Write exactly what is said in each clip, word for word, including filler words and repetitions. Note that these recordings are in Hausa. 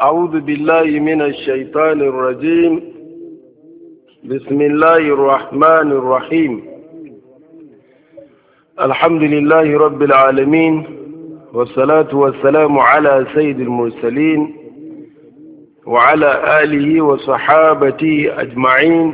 أعوذ بالله من الشيطان الرجيم. بسم الله الرحمن الرحيم. الحمد لله رب العالمين، والصلاة والسلام على سيد المرسلين وعلى آله وصحابته أجمعين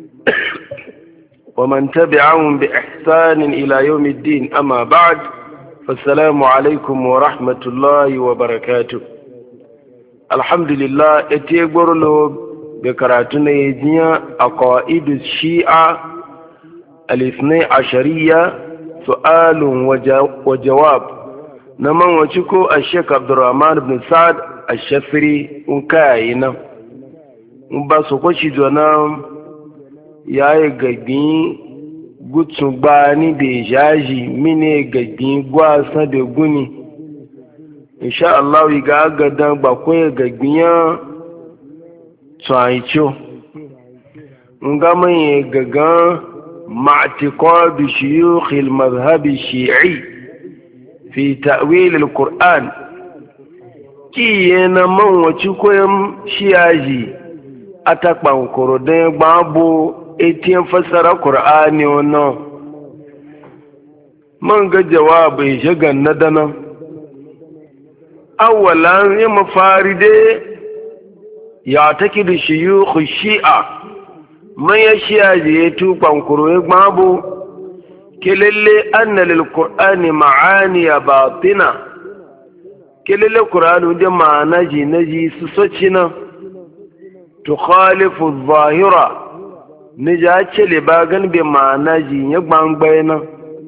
ومن تبعهم بإحسان إلى يوم الدين. أما بعد، فالسلام عليكم ورحمة الله وبركاته. الحمد لله. اتيغور له بكراتنا يجيا أقائد الشيعة الاثني عشرية، سؤال وجواب. نمان وشكو الشيخ عبد الرحمن بن سعد الشفري انكاينا مباسو كوشي جونا yayi gagin gutsun gbani da jaji mine gagin gwasa da guni. Insha Allah ga gadan ba koyi gagin ya tsaicho nga mai gagan ma'tiqad shuyukh al-madhhab al-shi'i fi ta'wil al-Qur'an ki yana man wace koyam shiyaji atakpan korodan gbabo etiyan fassara Qur'ani wannan man ga jawabai shagan na dana. Awalan ya mafaride ya take da shiyukh shi'a man ya shi'a je tuban koroye gbabo kelele anna lil Qur'ani ma'ani batina, kelele Qur'ani da ma'ana ji naji su socina tukhalifu adh-dhahira nija cele bagan be ma'ana ji ya gbangbayna.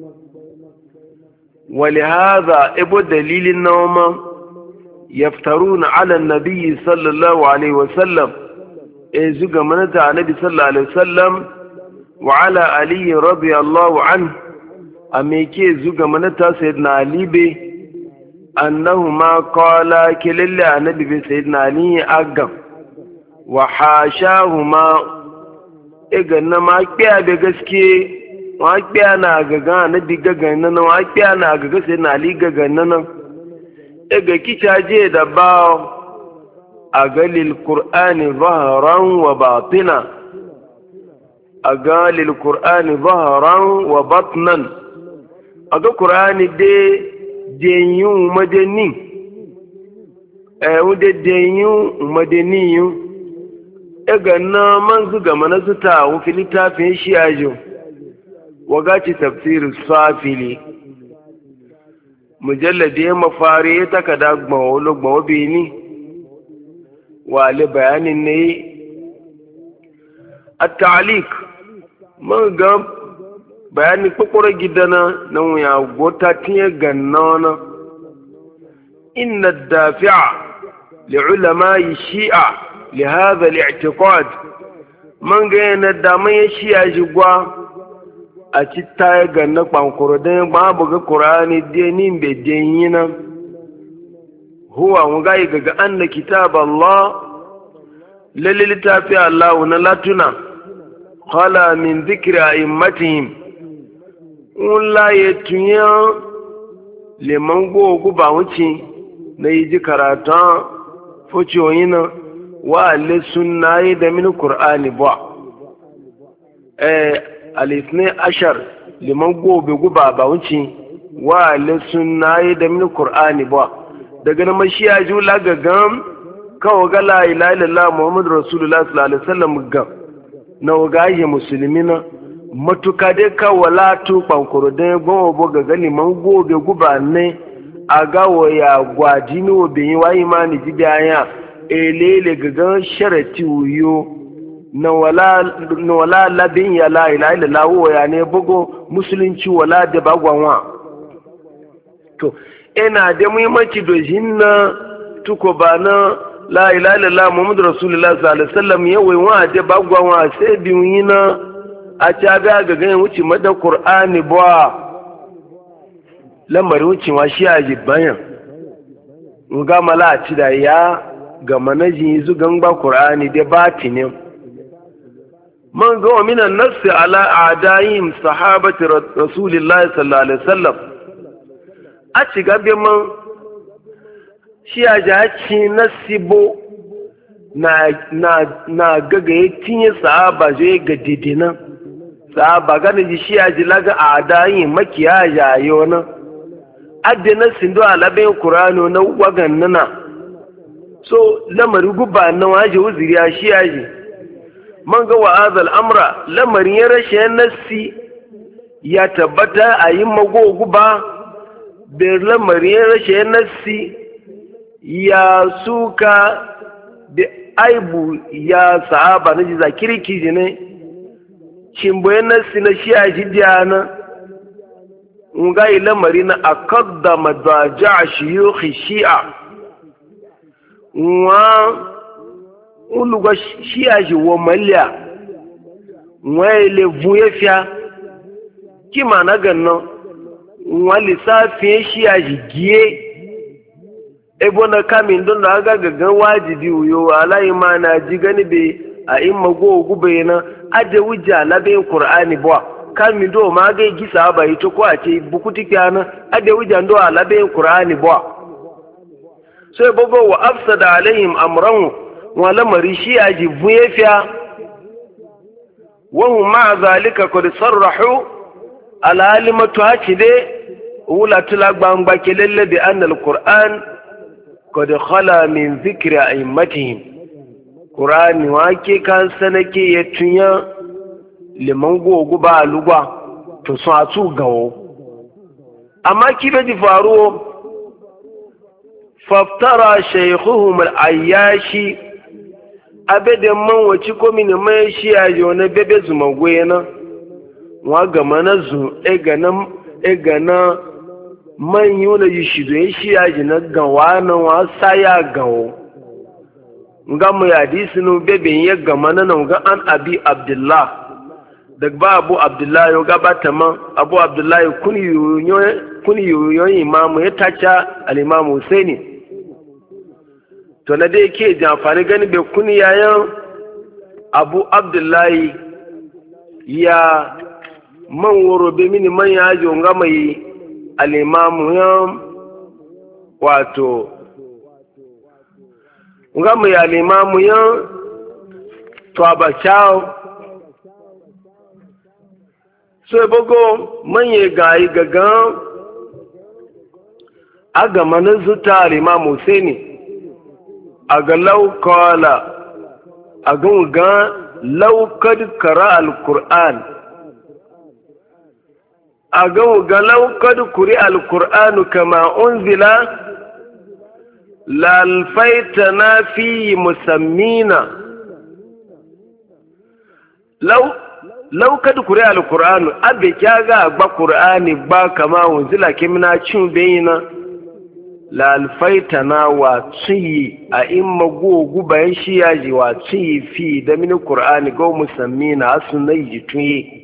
ولهذا ابو دليل النوم يفترون على النبي صلى الله عليه وسلم ازغ منتا النبي صلى الله عليه وسلم وعلى علي رضي الله عنه اميكي زغ منتا سيدنا علي بي انهما قال كل النبي سيدنا علي اغا وحاشاهما اغن ما كيا da gaske wa kiya na gaga nabi gaga nan wa kiya na gaga sai na ali gaga nan daga kicaje da ba a galil qur'ani zahran wa batina, a galil qur'ani zahran wa batnan, a ga qur'ani de denyu madani eh wude denyu madani daga na man zuga mana su ta wu filitafin shi ajo wagaci tafsir safili mujalladi ya mafari ya takada gbawolo gbawo bini wale bayanin ne at-ta'liq mun ga bayani kokoro gidana nan ya gota tiye gannona. inna ad-dafi'a li'ulama'i shi'a li hadha al-i'tiqad man ga yana da mai shi'a jigwa a ci ta ga na kwankuro don babu ga ƙura'ani denin bai denyi nan huwa wuga yi gaga an na kitab Allah lalle littafi Allah na latuna khala min zikri a immatihim un laye tunya leman gogu ba wuce na yi ji karatan fuciyoyi nan wa alle sunna yi da min ƙura'ani ba alisne ashar liman gobe guba ba wuce wa lissun na yi da mini Kur'ani ba daga na mashiya jula ga gam kawo ga la ilaha illallah Muhammad Rasulullah sallallahu alaihi wasallam gam na wagaye musulmi na matuka dai kawo la tu kwankuro dai gobe ga ga liman gobe guba ne a gawo ya gwaji ni obi wa imani jidaya elele ga ga sharati uyo na wala labin ya la ila ila lawo ya ne bugo musulunci wala da bagwanwa to ina da muhimmanci do jinna tuko bana la ila ila la muhammadu rasulullah sallallahu alaihi wasallam yawai wa da bagwanwa sai biyina a ta ga ga ganin wuce madan qur'ani ba lamarin wuce wa shi a jibbayan nga mala ci da ya ga manaji zu ganga qur'ani da batinin man ga min an-nass ala a'da'ihim sahabati rasulillahi sallallahu alaihi wasallam a ci gabe man shi a jaci nasibo na na na gaga ya tinye sahaba zai ga didina sahaba gane ji shi ya ji laga a dayin makiya yayo na adina sindo alaben qur'ano na wagan nana so lamari guba na waje uzuri ya shi ya ji man ga wa'azal amra lamarin ya rashin nassi ya tabbata a yi mago guba da lamarin ya rashin nassi ya suka da aibu ya sahaba na jiza kirki ji ne cimboyen nassi na shi a jidiya na nga yi lamari na akadda madaja a shiyuki shi'a wa uluga shi'a ji wa maliya wa ile vuye fiya kima na gannan wa lissafin shi'a ji giye ebo na kamin don da aga gagan wajibi uyo alayi ma na ji gani be a in mago gube na aje wujja labin qur'ani bwa kamin do ma ga gisa ba ito ko a ce bukuti kana aje wujja ndo labin qur'ani bwa sai bogo wa afsada alaihim amran wa lamari shi aji vuyefiya wa hum ma zalika qad sarrahu ala alimatu hakide wula tula gbangba kelele bi anna alquran قد خلا من ذكر أئمتهم قرآن واكي كان سنكي يتنيا لمن غو غبا لغا تصاتو غو أما كيف تفارو فافترى شيخهم العياشي أبدا من وچكو من ميشي أجونا بيبزو مغوينا وغمانا زو إغانا إغانا man yi wani yi shi don shi ya ji na gawa na wasa ya gawo nga mu ya di sinu bebe ya gama na nan ga an abi abdullah daga ba abu abdullah yo gabata man abu abdullah kuni yoyo kuni yoyo imamu ya tacha al-imam husaini to na dai ke ji amfani gani be kuni yayan abu abdullah ya man woro be mini man ya jo nga mai alimamu yan wato nga mu ya alimamu yan to abachao so ebogo manye gayi gagan aga manan zuta alimamu Husaini aga law qala aga ga law kad qara alquran أجو قالوا قد قرئ القرآن كما أنزل لألفيتنا في مسمينا لو لو قد قرئ القرآن أبي كاغا أبا قرآن با كما أنزل كمنا شو بينا لألفيتنا واتشي أئم جو جبين شياجي واتشي في دمين القرآن جو مسمينا أصلا يجتوي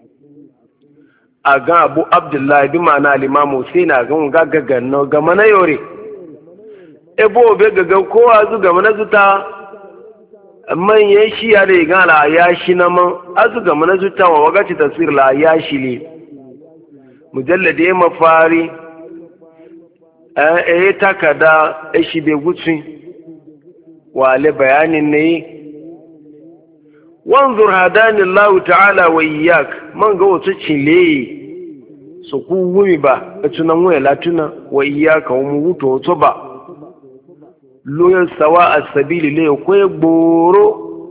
a ga abu abdullahi bi ma'ana limamu sai na gan gagagan no gama na yore ebo be gagan kowa zu gama na zuta manyan shi ya da ga la ya shi na man azu gama na zuta wa wagati tafsir la ya shi ne mujallade ya mafari eh eh takada e shi be gutsi wale bayanin ne wanzur hadani Allah ta'ala wa iyyak man ga wasu cile su ku wumi ba a tunan waya latuna wa iyyaka wa mu wuto wato ba loyan sawa as-sabili le ko gboro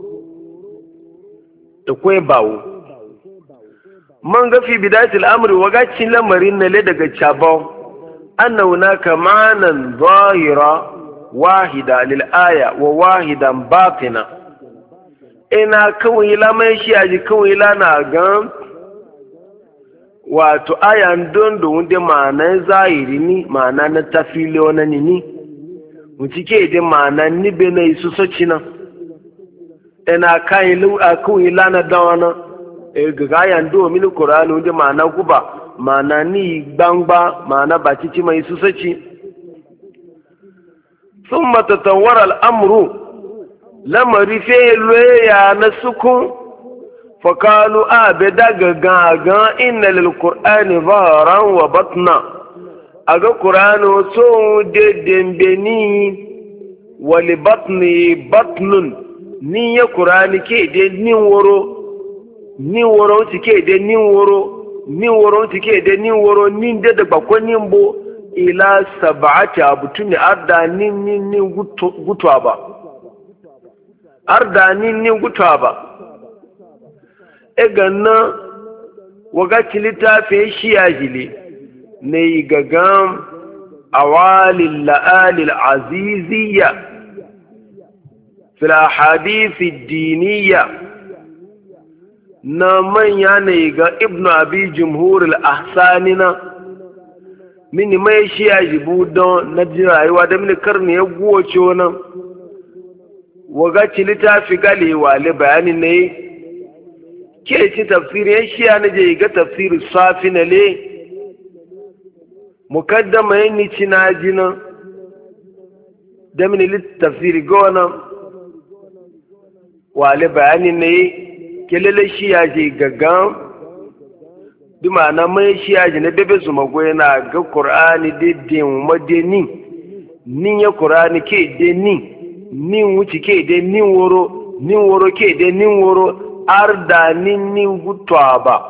da ko bawo man ga fi bidayatil amri wa ga cin lamarin ne le daga chabaw anna hunaka ma'anan zahira wahida lil aya wa wahidan batina ina kawai lamai shi a ji kawai lana gan wato ayan don da wunde ma'ana zahiri ni ma'ana na tafile wani ni ni wuce ke da ma'ana ni be na isu soci nan ina kawai lana da wani ga ayan don mini kurani wunde ma'ana guba ma'ana ni gbangba ma'ana ba cici mai isu soci sun matatawar al'amuru lamari fe loya na suku fakalu abe daga gagan inna lil qur'ani zaharan wa batna aga qur'ano so de dembeni wali batni batnun ni ya qur'ani ke de nin woro nin woro ti ke de nin woro nin woro ti ke de nin woro nin de da bakon nin bo ila sab'ati abutuni arda nin nin nin gutwa ba arda nin nin gutwa ba e ganna waga kilita fe shi ajili ne gagam awalil la'alil aziziyya fil ahadith ad-diniyya na manya ne ga ibnu abi jumhur al-ahsanina mini mai shi ajibu don na rayuwa da mini karni ya guwace wannan waga kilita fi galewa le bayani ne ke ci tafsirin shiya na je ga tafsirin safi na le mukaddama yin ni ci na jina da mini lit tafsiri gona wale bayanin ne ke lele shiya je gaggan bi ma'ana mai shiya je na bebe su magoya na ga qur'ani de den madeni nin ya qur'ani ke de nin nin wuci ke de nin woro nin woro ke de nin woro arda nin gutwa ba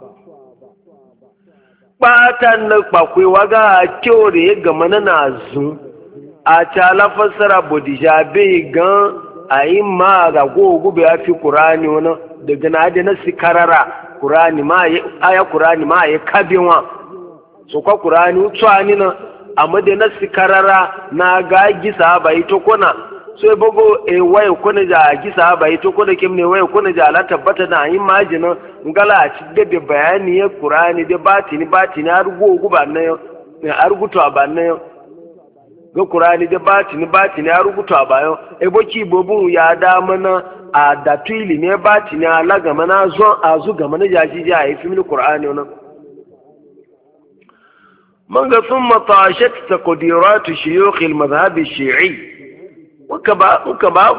ɓatan na kwakwai waga a kyore ya gama na nazu a cala fassara bodija bai gan a yi ma ga gogu ya fi kurani wani daga na da na sikarara kurani ma ya aya kurani ma ya kabewa so kwa kurani utsuwa na amma da na sikarara na ga gisa ba ito kona so ya bago e waye kuna ja gisa ba ito kuna kim ne waye kuna ja la tabbata na yin majina ngala a ci da bayani ya qur'ani da batini batini har go guba na har gutu ba na ga qur'ani da batini batini har gutu ba yo e boki bobun ya da mana a da tuili ne batini ala ga mana zo azu ga mana jaji ja yi fi min qur'ani wannan man ga thumma tashat taqdirat shuyukh al-madhhab al-shi'i muka ba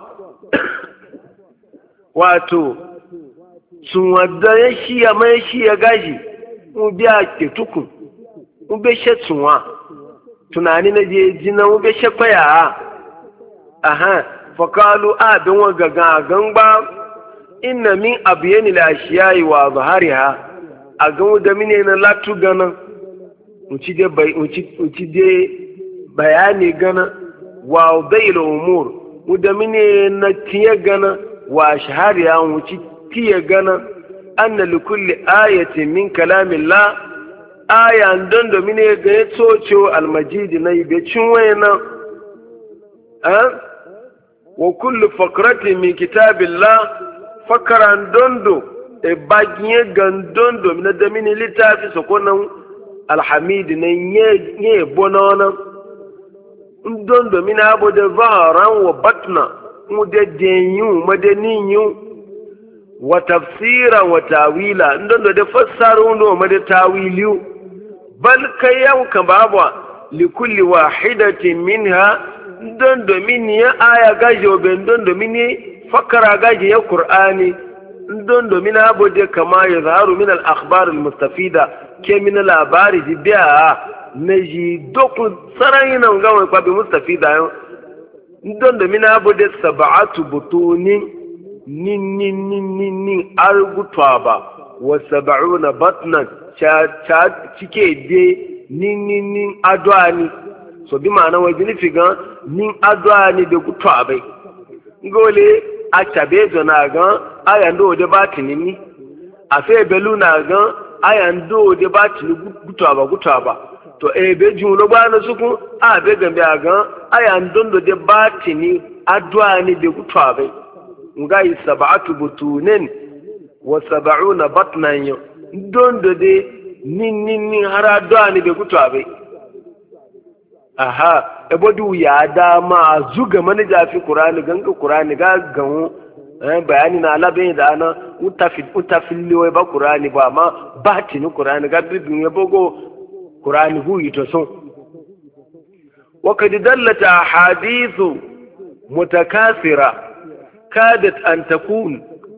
wato sun wadda ya shiya mai shiya gaji mu biya ke tukun mu be she tsunwa tunani na je jina mu be she kwaya aha fakalu abin wa gaga gangba inna min abiyani la ashiyai wa zahariha a gan da mine na latu gana mu ci de bai mu ci de bayani gana wa bayil umur mudamine na tiye gana wa shahariya wuci tiye gana anna li kulli ayatin min kalamillah aya don domine ga ya tsoco almajid na ibe cinwayna eh wa kullu faqratin min kitabillah fakaran dondo e bagiye gandondo na damine litafi sokonan alhamid na nye nye bonona ndon domin abu da zaharan wa batna mu da denyu madeninyu wa tafsira wa tawila ndon da fassaru ndo ma da tawiliyu bal kayan ka babu li kulli wahidatin minha ndon domin ya aya gajo ben ndon domin fakara gaji ya qur'ani ndon domin abu da kama ya zaharu min al akhbar al mustafida ke min labari biya na ji dokun tsaron nan gawai kwabi mustafi da yau don da mina abu da saba'atu butunin nin nin nin nin nin argutwa ba wa saba'una batnan cha cike de nin nin nin adwani so bi ma'ana wa jini figan nin adwani da gutwa bai ngole a tabe zo na gan ayan do de batini ni a fe belu na gan ayan do de batini gutwa ba gutwa ba to e be julo ba na suku a be gambe aga aya ndondo de batini adwa ni be gutwa be ngai sab'atu butunen wa sab'una batnan ndondo de nin nin nin har adwa ni be gutwa be aha e bodu ya da ma zuga mani jafi qur'ani ganga qur'ani ga gawo eh bayani na alabe da ana utafi utafilli wai ba qur'ani ba ma batini qur'ani ga bibin ya bogo قرآن هو يتسون وقد دلت أحاديث متكاثرة كادت أن تكون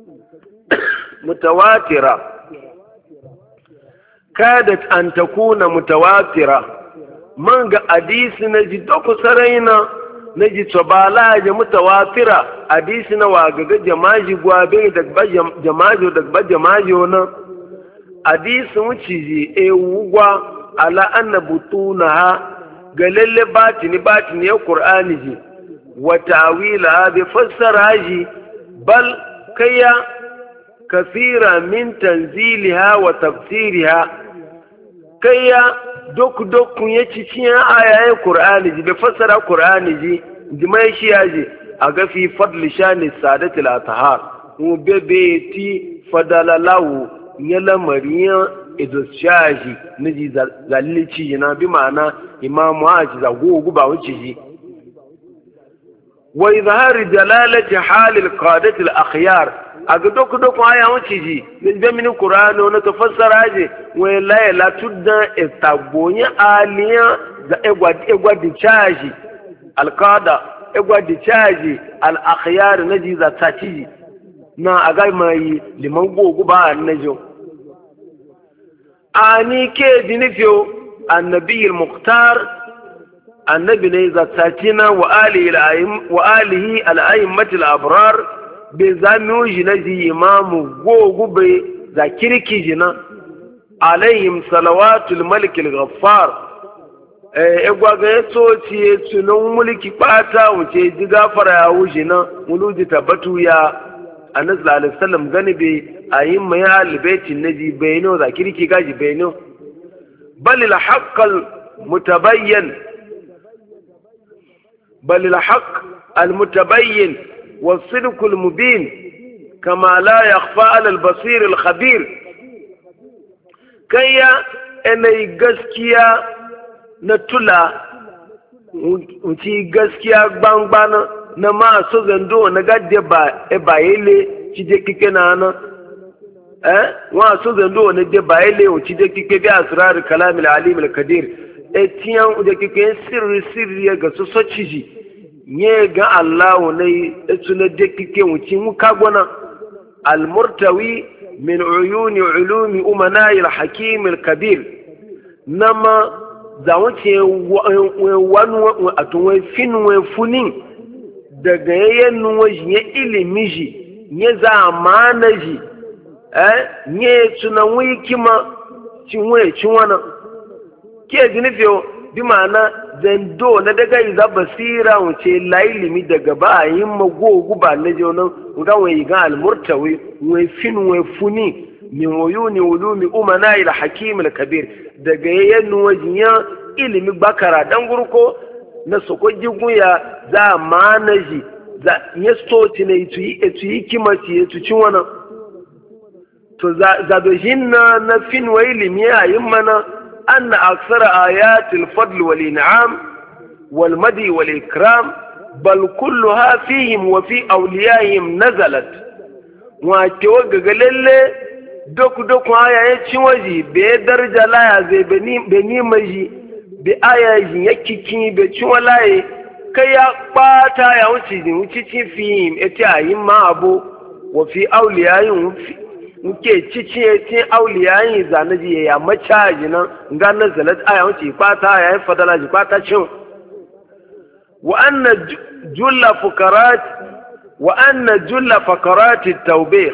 متواترة كادت أن تكون متواترة من حديث نجدك سرينا na ji tsobala ya mutawatira hadisi na wagaga jamaji gwabe daga jamajo daga jamajo na hadisi wuce ji e wugwa ala anna butunaha ga lalle batini batini ya qur'ani ji wa ta'wila bi fassara ji bal kayya kathira min tanziliha wa tafsiriha kayya dok dok ya ci cikin ayayen qur'ani ji bi fassara qur'ani ji ji mai shi yaji a ga fi fadli shani sadatil atahar mu bebe ti fadalalahu ya lamariyan idoshaji niji zallici yana bi ma'ana imamu haji za gogu ba wuce ji wa izhari jalalati halil qadati al akhyar aga dok dok aya wuce ji be min qur'ano na tafassara ji wa la la tudda istagbonya aliya za egwa egwa di chaji al qada egwa di chaji al akhyar niji za tachi na aga mai liman gogu ba najo ani ke dinifyo annabi al-muqtar annabi ne zatatina wa alihi al-aim wa alihi al-aimmat al-abrar be zamiu jinaji imamu gogu be zakirki jina alaihim salawatul malik al-ghaffar e gwaga yaso ci sunan mulki bata wuce ji gafara ya wujina muluji tabatu ya annabi sallallahu alaihi wasallam gani be ayin mai albayti naji bayno zakirki gaji bayno bal al haqq al mutabayyin bal al haqq al mutabayyin was sidq al mubin kama la yakhfa ala al basir al khabir kayya enai gaskiya na tula uci gaskiya gbangbana na ma so zando na gadde ba e bayele cije kike na na eh wa so zando na de bayele o cije kike bi asrar kalam al alim al kadir e tiyan de kike sirri sirri ga so so ciji nye ga Allah ne e tuna de kike wuci mu kagona al murtawi min uyuni ulumi umana al hakim al kabir nama za wuce wani atun finwe funin daga yayin nuwa ya ilimi ji ya zamana ji eh ya tunan wikima cinwe cinwana ke jinifiyo bi ma'ana zando na daga iza basira wuce la ilimi daga ba yin magogu ba na jonan ga wai ga almurtawi wai finwe funi min uyuni ulumi umana ila hakim al kabir daga yayin nuwa ya ilimi bakara dan gurko na soko jiguya za manaji za yesto ne itu itu hikima ci itu cin wannan to za za do jinna na fin wa ilimi yayin mana anna aksara ayatil fadl wal in'am wal madi wal ikram bal kulluha fihim wa fi awliyaihim nazalat wa ke waga lalle doku doku aya ya cin waji be daraja la ya zai beni beni maji bi ayayin yakikin be ciwalaye kai ya bata ya wuce ni wuce cin fihim eti ayin ma abu wa fi auliyayin nke cici etin auliyayin zanaji ya macaji nan ga nazalat aya wuce bata ya yi fadala ji bata cin wa anna julla fukarat wa anna julla fakarat at-tawbih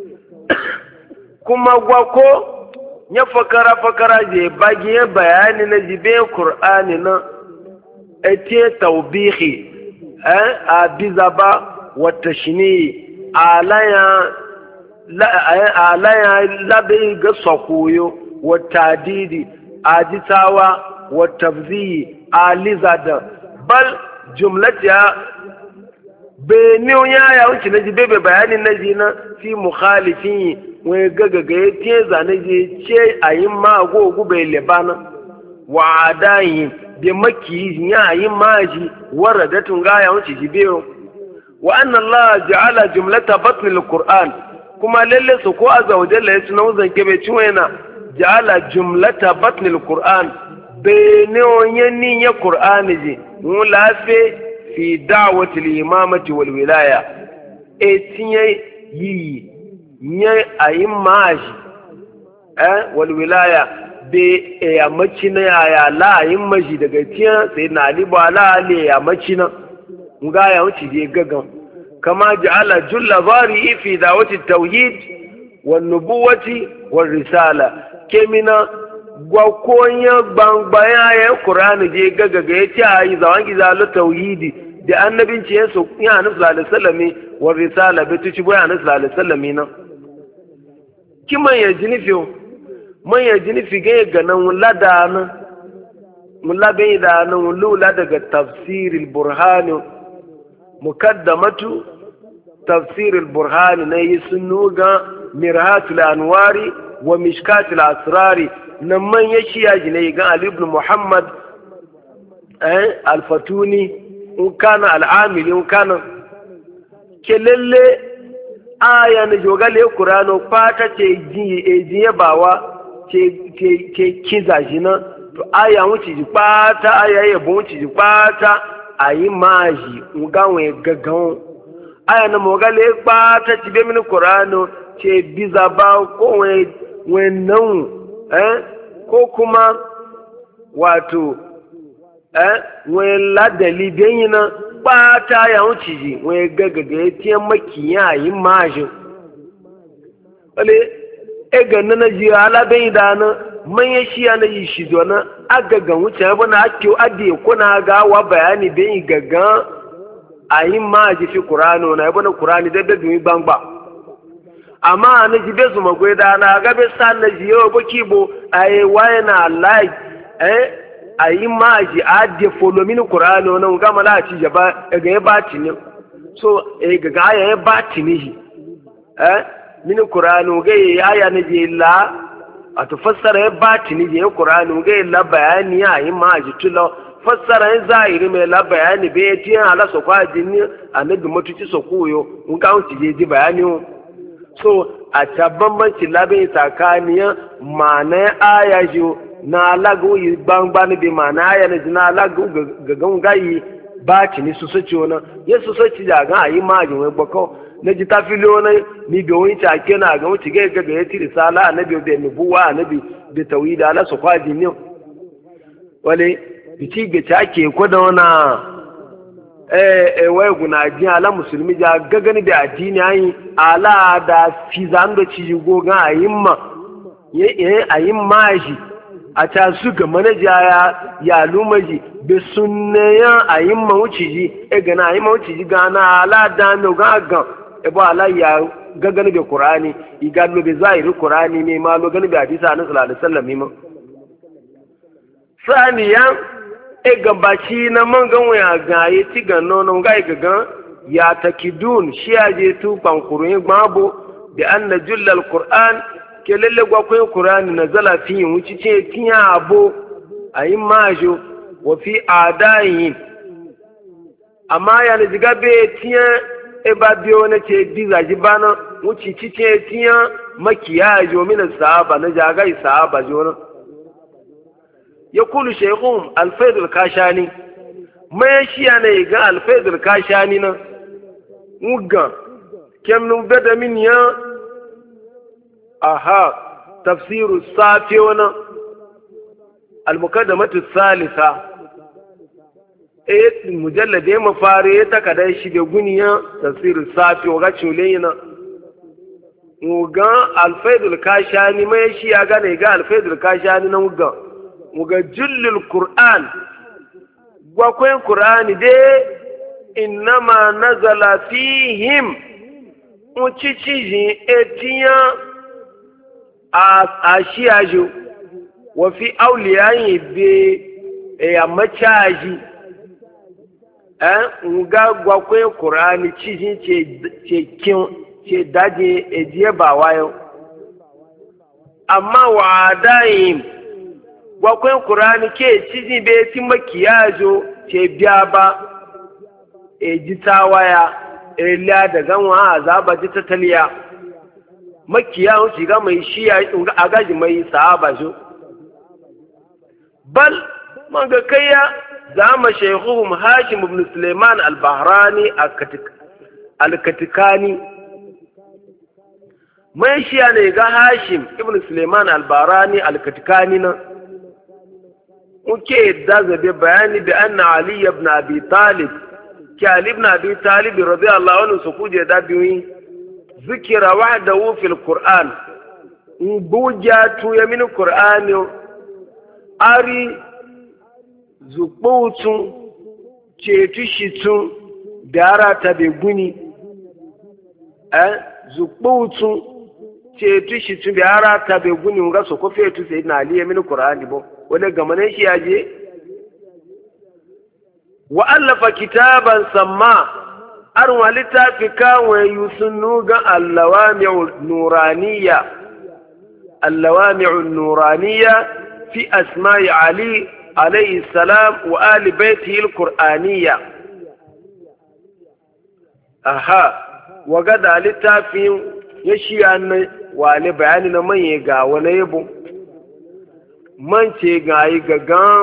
kuma gwako ya fakara fakara je bagiye bayani na jibe Qur'ani na ete tawbihi eh abizaba wa tashni alaya la alaya labe ga sokoyo wa tadidi ajitawa wa tafzi alizada bal jumlatiha beniyo ya ya wuce na jibe bayani na jina fi mukhalifin wai gagaga ya ce zane je ce a yi ma gogu bai lebana wa adayin bi maki ya yi maji warra da tunga ya wuce jibewa wa anna Allah ja'ala jumlata batnil Qur'an kuma lalle su ko azza wa jalla ya tuna wazan ke bai ci wayna ja'ala jumlata batnil Qur'an bene onyen ya Qur'an ji mu lafe fi da'wati al-imamati wal wilaya e tinye yi nye ayin maji eh wal wilaya be ya maci na ya la ayin maji daga tiyan sai na ali ba la ali ya maci na nga ya wuce je gagan kama ja'ala julla zari fi da'wati tauhid wan nubuwati war risala kemina gwa konya bangbaya ya qur'ani je gagaga ya ce ayi zawangi zalu tauhidi da annabinci ya so ya annabi sallallahu alaihi wasallam war risala bi tuci boya annabi sallallahu alaihi wasallam na kiman ya jinifiyo man ya jinifi ga ganan ladana mulla bai da nan lula daga tafsiril burhani mukaddamatu tafsiril burhani na yi sunu ga mirhatul anwari wa mishkatul asrari nan man ya shiya gine ga Ali ibn Muhammad eh al-Fatuni in kana al-Amili in kana kelele aya ne jogale Qur'ano fata ce ji ejiye bawa ce ke ke kizajina to aya wuce ji pata aya yabo wuce ji pata ayi maji ngawe gaggan aya na mogale pata ti be min Qur'ano ce bizaba ko we we nan eh ko kuma wato eh we ladali benyina pata aya wuce ji we gaggaga ti makiya ayi maji wale e ganna na ji ala bai da na manyan shiya na yi shi zona agagan wuce ya bana ake adi kuna ga wa bayani bai gagan a yi ma ji fi kurano na ya bana kurani da bai gbangba amma na ji bai su magwai da na ga bai sa na ji yau baki bo a yi waye na like eh a yi ma ji adi folo mini kurano na ga mala ci jaba ga ya ba tini so e gaga ya ba tini eh mini kurano ga ya aya na ji la a to fassara ya batini je Qur'ani ga la bayani ya yi ma ji tulo fassara ya zahiri mai la bayani be ya tiyan ala so kwa jinni annabi mutuci so koyo mun ka wuce je ji bayani so a tabban banci labe takaniya mana aya jo na lagu yi bangbani be mana aya na jina lagu ga gangayi batini su so ciona yesu so ci da ga yi ma ji wai bako na ji tafilo na mi ga wani take na ga wuce ga ga ya tiri sala annabi da nubuwa annabi da tawhid ala su kwaji ne wale bici ga take ko da wana eh eh wai guna ji ala musulmi ja gagani da addini ayi ala da fizan da ci gogan ayimma eh ayimma ji a ta su ga manaja ya ya lumaji be sunneya ayimma wuci ji e ga na ayimma wuci ji ga na ala da no ga ga ebo ala ya gagani be qur'ani igalo be zahiri qur'ani ne ma lo gani be hadisi annabi sallallahu alaihi wasallam ne ma saniya e gabaci na man gan waya ga yi ti gan nono ga ga gan ya takidun shi aje tu bankurun gbabo bi anna jullal qur'an ke lalle gwa ko qur'ani nazala fi wuci ce tiya abo ayi majo wa fi adayin amma ya ne diga be tiya e ba biyo na ce bizaji bana wuci cice tiya makiya jo min sahaba na jagai sahaba jo يقول شيخهم الفيض الكاشاني ما يشيانا يقال الفيض الكاشاني نا وقا كم نبدأ من يا أها تفسير الصافيون المقدمة الثالثة إيه المجلد يما فاريتا كدا يشي بغنيا تفسير الصافي وغاتشو لينا وقا الفيض الكاشاني ما يشيانا يقال الفيض الكاشاني نا وقا muga jullul qur'an gwakwai qur'ani dai innama nazala fihim ucici etiya a ashiyajo wa fi awliyayi be e amachaji eh muga gwakwai qur'ani cici ce ce kin ce daje ejiye ba wayo amma wa'adayin gwakwai kurani ke cizi be ti makiyajo ce biya ba e ji tawaya e liya da ganwa azaba ji ta taliya makiyawo ci ga mai shiya a gaji mai sahaba jo bal man ga kayya zama shaykhuhum hashim ibn sulaiman al-bahrani al-katikani mai shiya ne ga hashim ibn sulaiman al-bahrani al-katikani na muke da zabe bayani da anna ali ibn abi talib ki Ali ibn Abi Talib radiyallahu anhu su kuje da biyu zikira wahdahu fil Qur'an buja tu ya min Qur'ani ari zubutun cetu shitun dara ta be guni eh zubutun cetu shitun dara ta be guni ga so ko fetu sayyidina Ali ya min Qur'ani bo wala gamane shi yaje wa allafa kitaban samma arwa littafi kawai yusunnu ga allawami'u nuraniya allawami'u nuraniya fi asma'i ali alayhi salam wa ali baitihi alqur'aniya aha wa gada littafin ya shiya ne wale bayani na manye ga wani yabo man ce ga yi gagan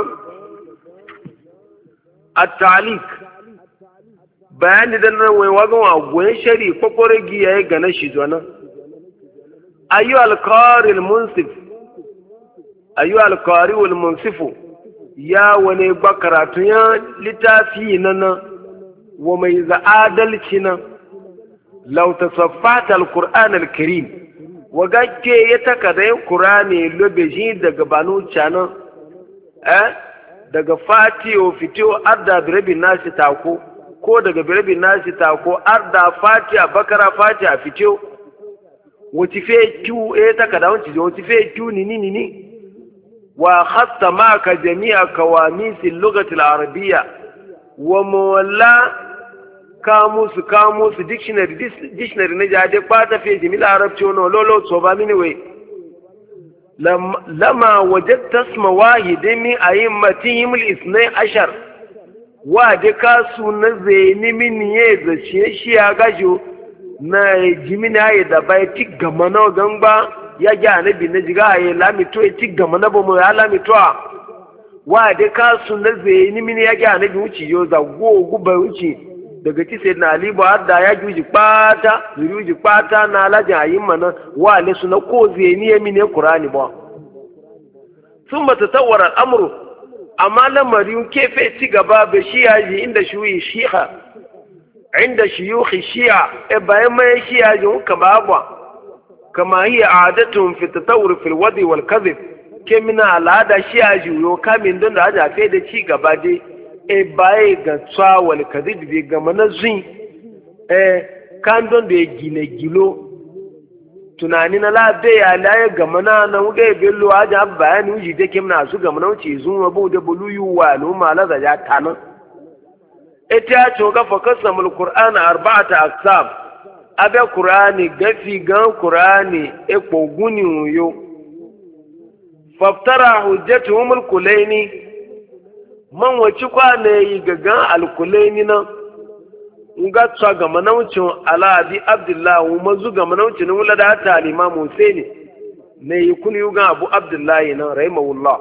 at-talik bayani da nan wai wagon a goyen shari kwakwara giya ya gane shi zuwa ayu alkari munsif ayu alkari munsifu ya wani ba karatu ya littafi na nan wa mai za'adalci nan lau tasaffata alkur'an alkarim wa gake ya takada yin kurani lobeji daga banu canan eh daga fatiyo fitiyo adda birabin nasi tako ko daga birabin nasi tako arda fatiya bakara fatiya fitiyo wati fe kiu e takada wanci wati fe kiu ni ni ni wa khatta maka jami'a kawamisi lughati al-arabiyya wa mawalla kamus kamus dictionary dictionary ne jade kwata fe jami'a arabci wono lolo so ba mini we lama wajadta isma wahidin min a'immatihim al-ithnay ashar wa de kasu na zaini min ye da shi ya gajo na jimina ya da bai ti gama na gamba ya ga annabi na jiga ya lamito ya ti gama na bomo ya lamito wa de kasu na zaini min ya ga annabi wuci yo za go guba wuci daga ci sai na ali ba da ya juji pata juji pata na alaji ayimma na wa le su na ko zaini ya min qur'ani ba thumma tatawwara al-amru amma lamarin kefe ci gaba ba shi yaji inda shuyi shiha inda shuyukhi shi'a e bayan mai shi'a jin ka babwa kama hiya adatun fi tatawur fi alwadi wal kadhib ke mina al'ada shi'a juyo kamin don da aja fe da ci gaba dai e baye ga tsa wal kadhib bi ga manazin e kan don da gine gilo tunani na labe ya laye ga mana na wuga bello aja bayani uji da ke mina su ga mana wuce zun bu da buluyu wa no mala da ya tanan ita ya ce ga fakasa mul qur'ana arba'ata aqsam abe qur'ani gafi gan qur'ani e koguni yo faftara hujjatuhum al-kulaini man wace kwane yi gagan al-kulaini nan nga tsa ga manaucin ala abi abdullahi wa mazu ga manaucin wala da ta imam husaini ne yi kuni ga abu abdullahi nan rahimahullah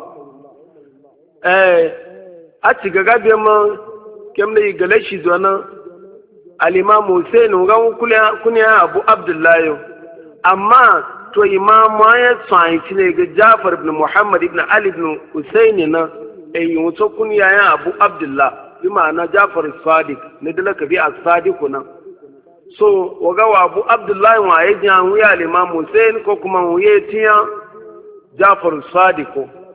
eh a ci gaga be man kemne gale shi zuwa nan al-imam Hussein ga kunya Abu Abdullahi amma to imam ya tsaya ne ga Jafar ibn Muhammad ibn Ali ibn Hussein na eh yi to kunya ya Abu Abdullah bi ma'ana Jafar as-Sadiq ne da lakabi as-Sadiq nan so waga wa Abu Abdullahi wa ya ji an ya al-imam Hussein ko kuma wuye tiya Jafar as-Sadiq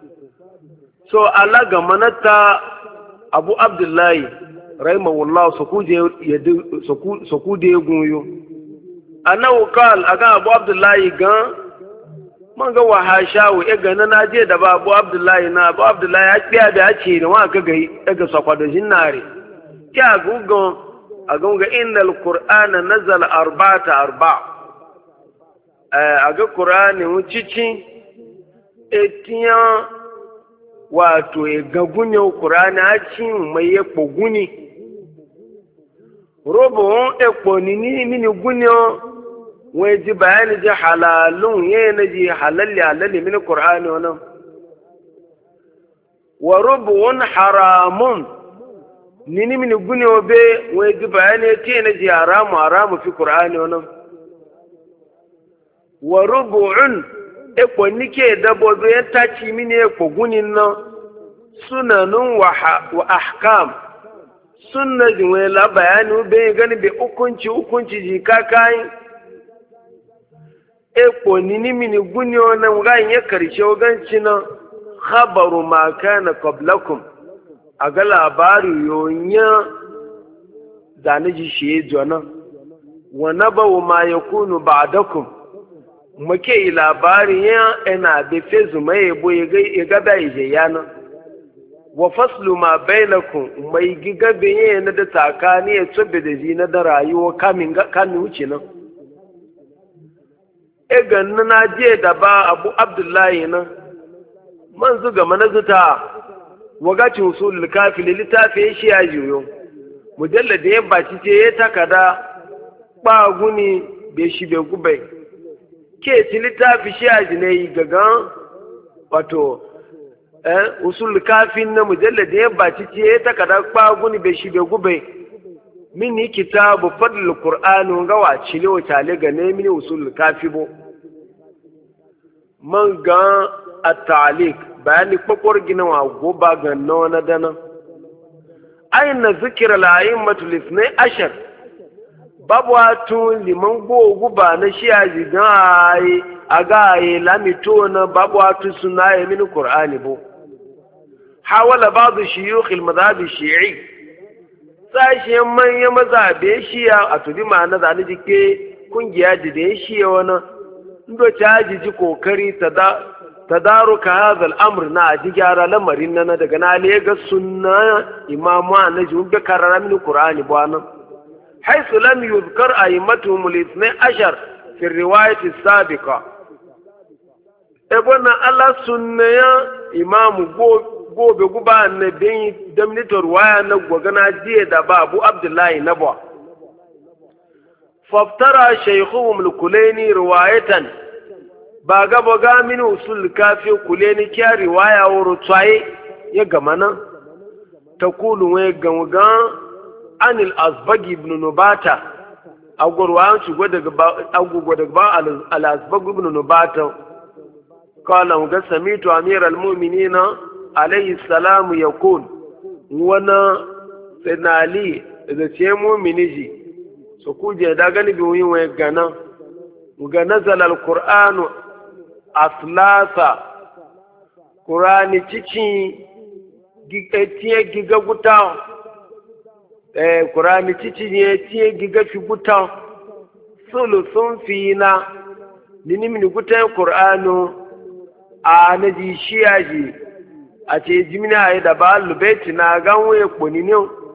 so Allah ga manata Abu Abdullahi rahimahullah sakude ya gunyo annahu qal aga Abu Abdullahi gan man ga wahashawu e gana na je da ba Abu Abdullahi na Abu Abdullahi ya kiya da ce da wa ga gai daga sakwado jinnare kya gugun aga ga innal qur'ana nazala arba'ata arba eh aga qur'ani wucici etiyan wato e gagunyo qur'ani a cin mai ya koguni robo ekpo ni ni mini gunyo wai ji bayani ji halalun yayin na ji halalli halalli mini qur'ani wannan wa rubun haramun ni ni mini gunyo be wai ji bayani ti na ji haramu haramu fi qur'ani wannan wa rubun ekpo nike dabo be tachi mini ekpo gunin nan sunanun wa ahkam sunna ji wani la bayani bai gani bai hukunci hukunci ji kakai ekpo nini mini guni ona nga ya karshe waganci na khabaru ma kana qablakum aga labari yonya zane ji shi jona wa nabawu ma yakunu ba'dakum make labari ya ina da fezu mai bo ya ga da ije yana wa faslu ma bainakum mai giga be na da takani ya tsobe da ji na da rayuwa kamin kamin wuce nan e ganna na je da ba abu abdullahi nan man zuga manazuta wagaci usulul kafi littafi shi ya juyo mujallad ya baci ce ya takada ba guni be shi be gubai ke ci littafi shi ya jine gagan wato eh usul kafin na mujallad ya baci ce ya takada ba guni be shi be gubai mini kitabu fadlul qur'an ga wa cile wa tale ga ne mini usul kafi bo man ga at-ta'liq bayani kwakwar gina wa goba ga na dana aina zikira la'ayyamatu lisnai ashar babu wato liman gogu ba na shi a jigan a ga yi lamito na babu wato suna yi mini qur'ani bo hawala babu shiyukh al-madhhab shi'i sashen manya mazabe shiya a tudi ma na zane jike kungiya da shiya wani ndo caji ji kokari ta da tadaruka hadha al-amr na ji gyara lamarin nan daga na lega sunna imamu annabi mun ga karara min qur'ani bwana haythu lam yuzkar a'immatuhum al-ithnay ashar fi riwayat as-sabiqa e bona Allah sunna ya imamu gobe guba annabi damni to riwaya na gogana jiya da babu abdullahi nabwa faftara shaykhuhum al-kulaini riwayatan ba gaba ga mini usul kafi kule ni kya riwaya wuro tsaye ya gama nan ta kulu wai ganga anil azbagi ibn nubata agurwa an shigo daga agugwa daga ba al azbagi ibn nubata kala ga samitu amir al mu'minina alayhi salam yaqul wana sayyidina ali da ce mu'mini ji so kuje da gani bi yin wai gana ga nazala al qur'anu aslasa Qur'ani cici tiye giga guta eh Qur'ani cici ne tiye giga fi guta sulusun fina nini mini guta Qur'anu a naji shiyaji a ce jimina ayi da ba lubeti na ganwe kponini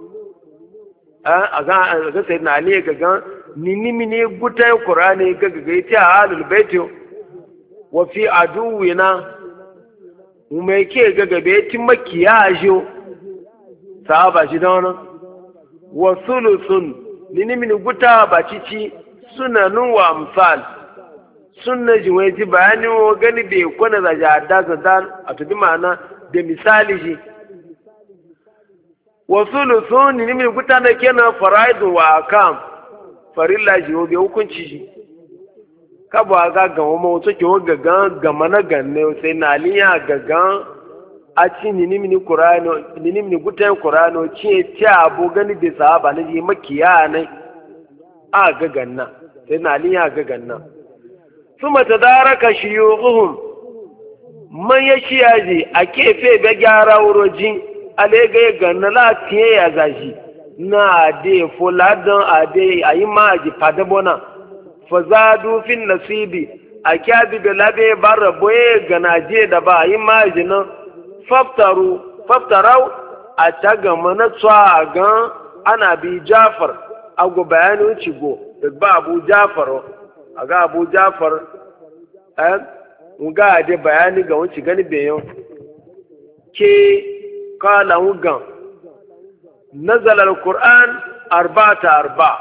a ga ga sai na ne ga nini mini guta Qur'ani ga ga ita halul baiti wa fi aduwina mai ke gagabe tin makiyajo sahaba shi da wannan wa sulusun nini min guta ba cici sunanun wa amsal sunna ji wai ji bayani wa gani bai kwana da jada zadan a tudi ma'ana da misali ji wa sulusun nini min guta da kenan faraidu wa akam farilla ji wa bai hukunci ji kabo aga ga wama wato ke wa gagan gama na ganne sai na aliya gagan a ci nini mini kurano nini mini gutan kurano ci ta abu gani da sahaba ne ji makiya ne a ga ganna sai na aliya ga ganna suma tadaraka shuyuhum man yashiyaji a kefe be gyara wurojin alega ya ganna la tiye ya gaji na de fuladan ade ayi maji padabona fazadu fin nasibi a kyabi da labe barra boye ganaje da ba yi majinan faftaru faftarau a taga mana tsawa gan ana bi jafar agu bayanin cigo da ba abu jafar a ga abu jafar eh nga da bayani ga wuci gani bayan ke kala wugan nazala alquran arba'ata arba'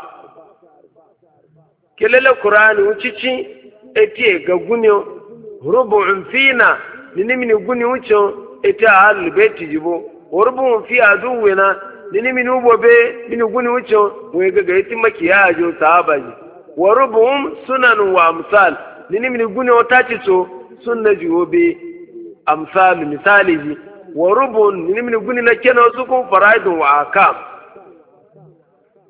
kelele qur'ani ucici etie ga gunyo rubu'un fina nini mini guni ucho etie ahlul baiti jibo rubu'un fi aduwina nini mini ubobe mini guni ucho we ga ga eti makiyajo sahaba ji wa rubu'un sunan wa amsal nini mini guni otaci so sunna jiwobe amsal misali ji wa rubu'un nini mini guni na kenan su kun faraidun wa akam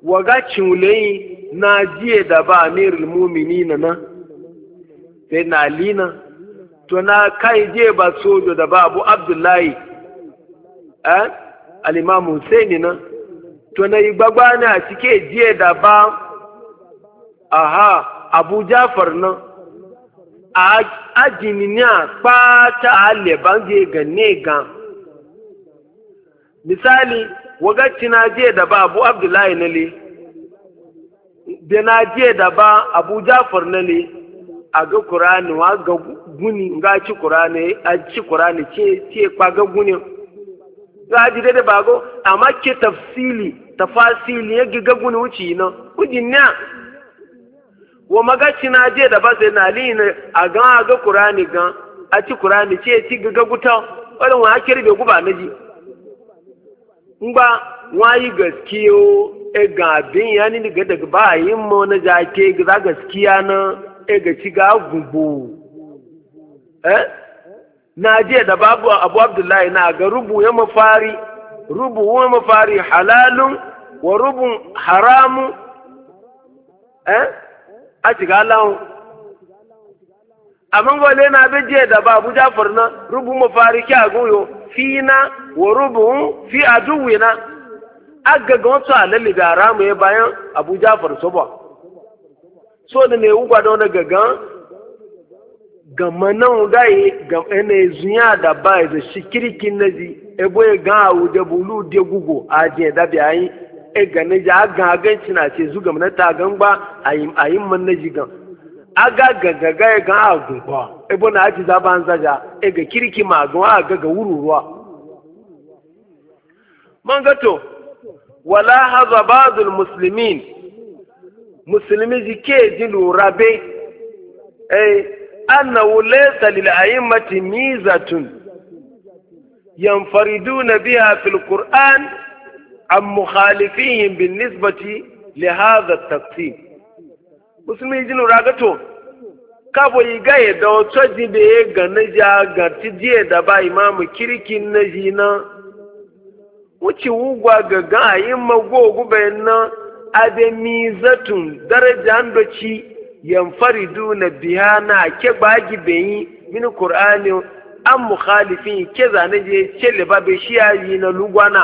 waga cinulayi na jiye da ba amirul mu'minin na sai na alina to na kai je ba sojo da ba abu abdullahi eh al-imam Hussein na to na yi gbagba ne a cike jiye da ba aha abu Jafar na a ajiniya kpata ale bange ganne gan misali wagacci na je da ba abu abdullahi na le da na je da ba abu Jafar na le a ga kurani wa ga guni ga ci kurani a ci kurani ce ce kwa ga guni ga ji da ba go amma ke tafsili tafasili ya ga guni wuci na kujin ne wa magaci na je da ba sai na li ne a ga a ga kurani ga a ci kurani ce ci ga guta wannan wa kirbe guba na ji ngba wayi gaskiyo e ga bin yani ni ga daga ba yin mo na jake ga gaskiya na e ga ci ga gubu eh na je da babu abu abdullahi na ga rubu ya mafari rubu wa mafari halalun wa rubun haramu eh a ci ga lawo amma gole na be je da babu Jafar na rubu mafari kya goyo fina wa rubu fi aduwina aga ga wasu alalli da ramu ya bayan Abu Jafar soba so da ne ugwa da wani gagan ga manan gaye ga ene zuya da ba da shi kirkin naji ebo ya ga awu da bulu da gugu a je da bi ayi e ga ne ja ga ganci na ce zuga mana ta gan ba ayin ayin man naji gan aga ga ga ga ga agu ba ebo na aji za ban zaja e ga kirki ma ga ga ga wururuwa man gato wala haza ba'dul muslimin muslimi jike ji lura be eh annahu laysa lil a'immati mizatun yanfariduna biha fil qur'an am mukhalifihim bin nisbati li hadha at-taqsim muslimi ji lura gato kabo yi gaye da wato jibe ga naja ga tijiye da ba imamu kirkin najina wuce wugwa ga gayin magogu bayan nan ademizatun daraja doci yanfaridu na biya na ke bagi bayi min qur'ani an mukhalifin ke zane je ce liba be shiyayi na lugwana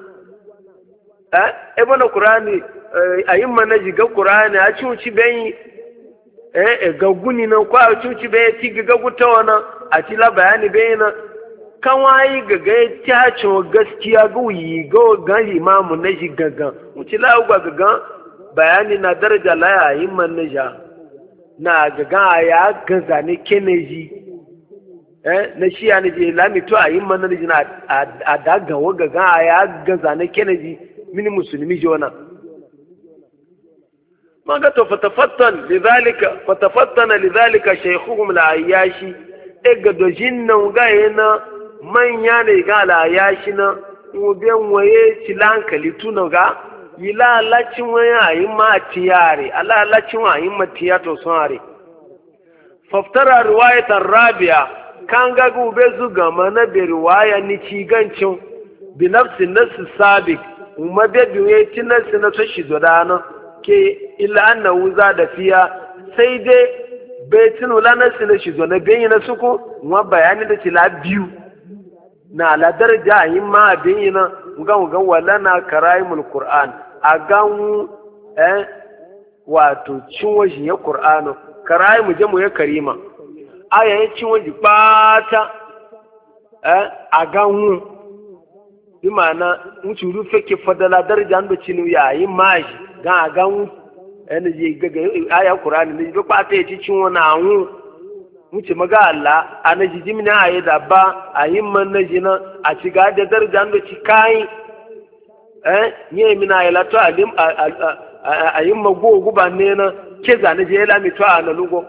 eh e bana qur'ani ayin manaji ga qur'ani a ci bayi eh ga guni nan ko a ci bayi ti ga gutawana a ci la bayani bayi na kan wayi gaga ya tace gaskiya ga wuyi ga ga imamu na shi gaga wuce la ga gaga bayani na daraja la ya yi man naja na gaga ya gaza ne keneji eh na shi ya ne je lami to ayi man naji na a daga wa gaga ya gaza ne keneji mini musulmi jona ma ga to fatafattan lidhalika fatafattana lidhalika shaykhuhum al-ayyashi e ga dojin nan ga yana manya ne ga alaya shi na uben waye cilankali tuna ga yi lalacin waya a yi matiyare a lalacin wa yi matiyato sun hare faftara riwayatar rabia kan ga gube zuga mana da riwaya ni cigancin bi nafsi nasu sabik umma da biye ci nasu na to shi dodana ke illa annahu za da fiya sai dai bai tinu lanasi na shi zo na bayyana suku wa bayani da ci la biyu na la daraja yin ma abin yi na gan gan wala na karayimul qur'an a gan eh wato cin waje ya qur'ano karayimu jamu ya karima aya ya cin waje bata eh a gan bi ma'ana mun ci rufe ke fadala daraja ando cinu ya yin ma shi gan a gan eh ne je ga aya qur'ani ne bi bata ya ci cin wani anwu muce maga Allah a na jijimi na ayi da ba a yi man na jina a ci ga da daraja da ci kai eh nye mi na ila to alim a yi mago guba ne na ke za na je la mi to a na lugo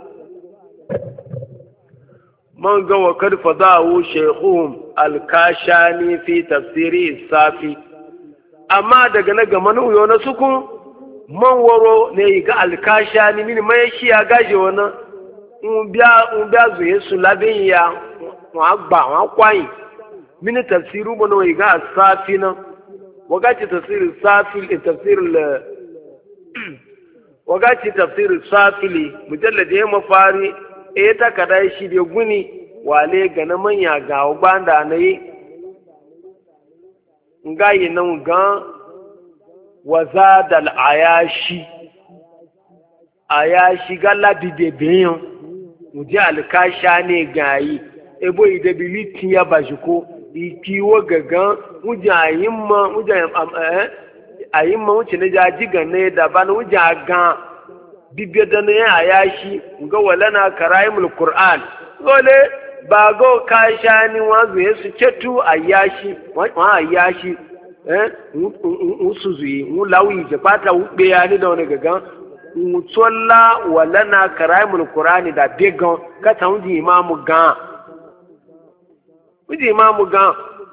man ga wa kad fadahu shaykhum al-kashani fi tafsiri safi amma daga na ga manu yo na suku man woro ne ga al-kashani min mai shi ya gaje wannan nbia zu yesu labin ya wa gba wa kwai mini tafsiru bono yi ga safi na wakati tafsir safi tafsir wagaci tafsir safili mujallad ya mafari e ta kada shi da guni wale ga na manya ga banda na yi ngayi nan ga wazadal ayashi ayashi gala bide beyan muje alkasha ne gayi ebo idabiliti ya bajiko ikiwo gagan muje ayimma muje eh ayimma wuce na jaji ganne da ban wuce gan bibbe da ne ayashi ga walana karaimul qur'an gole ba go kasha ni wazo yesu cetu ayashi wa ayashi eh usuzi mu lawi je pata ube ya ni da wani gagan mutsolla walana karaimul qur'ani da began ka ta wuji imamu gan wuji imamu gan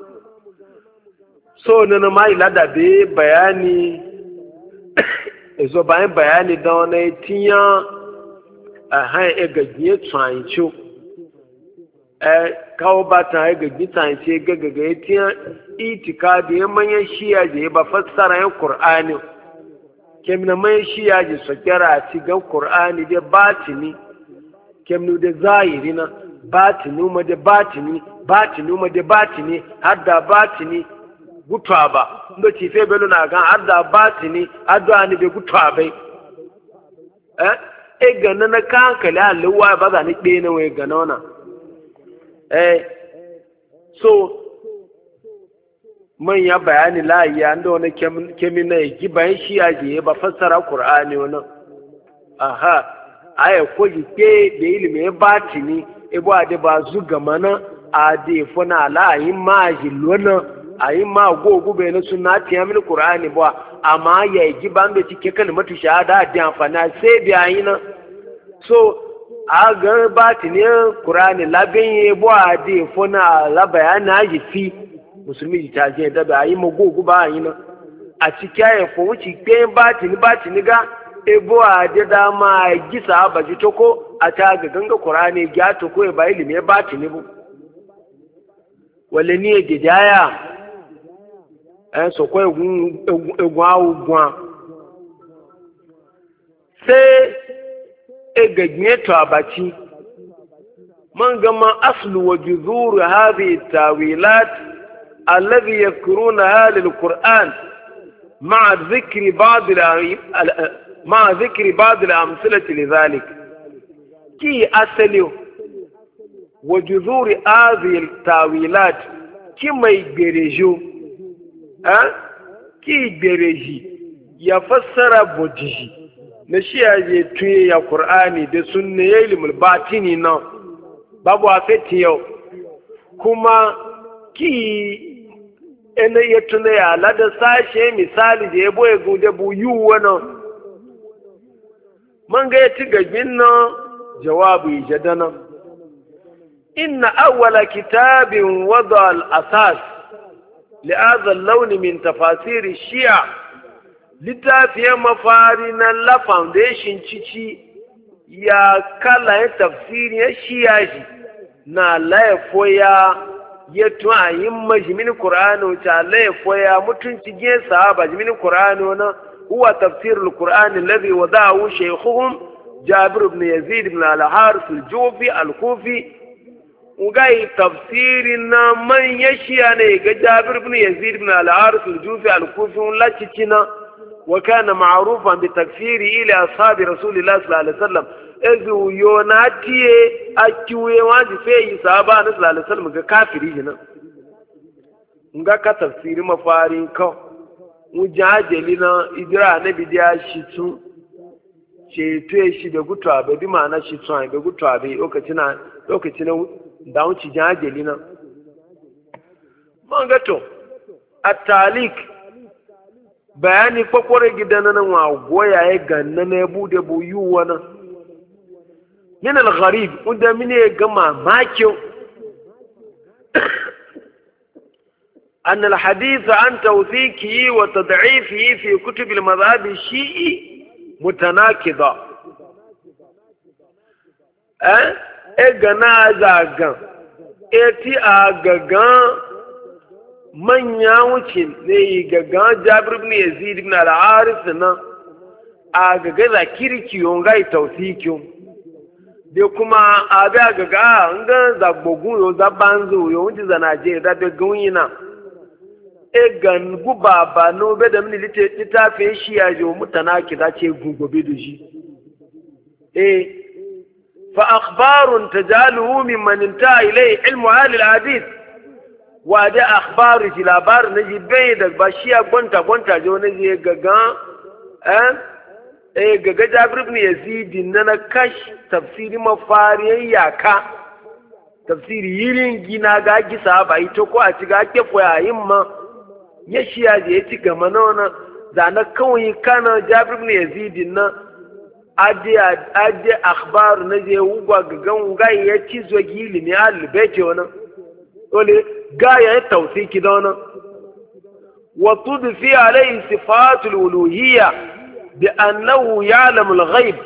so nana mai lada be bayani ezo bayan bayani da wani tiya a han e gajiye tsancho e kawo ba ta e gajiye tsancho gagaga ya tiya itikadi ya manyan shiya je ba fassara yan qur'ani kemna mai shiya je sokera a cikin qur'ani da batini kemnu da zahiri na batini ma da batini batini ma da batini har da batini gutwa ba ndo ci fe belu na gan har da batini addu'a ni be gutwa bai eh e ganna na kankali alwa ba za ni be na we ganna wana eh so man ya bayani la ya ndo wani kemi na yi bayan shi ya je ba fassara qur'ani wannan aha aya ko ke da ilimi ya batini e ba da ba zuga mana a da fona la yi ma jilwana ayi ma gogu bai na sunna tiya min qur'ani ba amma ya yi ban da cike kalmatu shahada da amfana sai biya yi na so a ga batini qur'ani labin ye bo a da fona la bayana yi fi musulmi ta je da ba yi magogu ba yi na a cikin ya fo wuci pe batini batini ga ebo a da dama gisa ba ji toko a ta ga ganga qur'ani ga to ko ba ilimi batini bu wale ni ge jaya eh so ko egun egun awugun se egagне to abaci man gama aslu wa juzur hadhihi tawilat الذي يذكرونها للقرآن مع ذكر بعض مع ذكر بعض الأمثلة لذلك كي أسلو وجذور هذه التاويلات كما يجرجو أه؟ كي يجرجي يفسر بوجهي نشي أجي توي يا قرآني دي سنة يلم الباطني نا بابو أفتيو كما كي ene ya tuna ya lada sashe misali da ya boye gude bu yi wani man ga ya ci gagin nan jawabu yi jadana inna awwala kitabin wada al-asas li'adha al-lawn min tafasir shia littafiya mafari na la foundation cici ya kala ya tafsiri ya shiya shi na laifo ya ya tuwa yin majimin Qur'ani ta Allah foya mutunci ge sahaba jimin Qur'ani na huwa tafsir al-Qur'an alladhi wada'ahu shaykhuhum Jabir ibn Yazid ibn al-Harith al-Jufi al-Kufi ugai tafsirin na man yashiya ne ga Jabir ibn Yazid ibn al-Harith al-Jufi al-Kufi lacicina wa kana ma'rufan bi takfiri ila ashabi Rasulillah sallallahu alaihi wasallam ezu yonatiye akiwe waji feyi sahaba na sallallahu alaihi wasallam ga kafiri jina nga ka tafsiri mafarin ka mujajeli na idira na bidiya shi tun ce tuye shi da gutwa ba bi ma'ana shi tun da gutwa ba lokacin lokacin da wuci jajeli na man gato at-talik bayani kwakware gidan nan wa goya ya ganna na bude buyu wannan من الغريب وده من يجمع ماكيو أن الحديث عن توثيقه وتضعيفه في كتب المذهب الشيعي متناقضة أه إجنا زاغا إتي أغاغا من يوشن نيغاغا جابر بن يزيد بن العارف a gaga za kirki yon gai tawfikiyo de kuma a ga gaga nga za gbogun yo za banzo yo unji za Najeriya da be gunyina e gan guba ba no be da mini lite litafe shi ya jo mutana ki da ce gugobe da shi e fa akhbarun tajaluhu mimman intaha ilay ilmu ahli alhadith wa da akhbaru ji labar na ji bai da ba shi ya gonta gonta jo ne je gaga eh eh gaga Jabir ibn Yazid na kash tafsiri mafariyan yaka tafsiri yirin gina ga gisa ba ito ko a ci ga ke foyayin ma ya shiya je ya ci gama nona zana kawai kana Jabir ibn Yazid na ade ade akhbar na je ugwa gagan ga ya ci zo gili ne albayti wana dole ga ya tawfiki dona wa tudfi alayhi sifatul uluhiyya bi annahu ya'lamu al-ghaib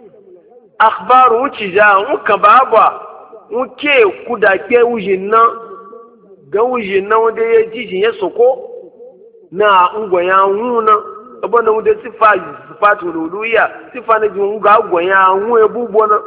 akhbar wuci ja muka baba muke kudake wujin nan ga wujin nan wanda ya jijin ya soko na ngwaya wuna abana wanda sifa sifatu luluya sifa na jin ga ngwaya wu ebubo na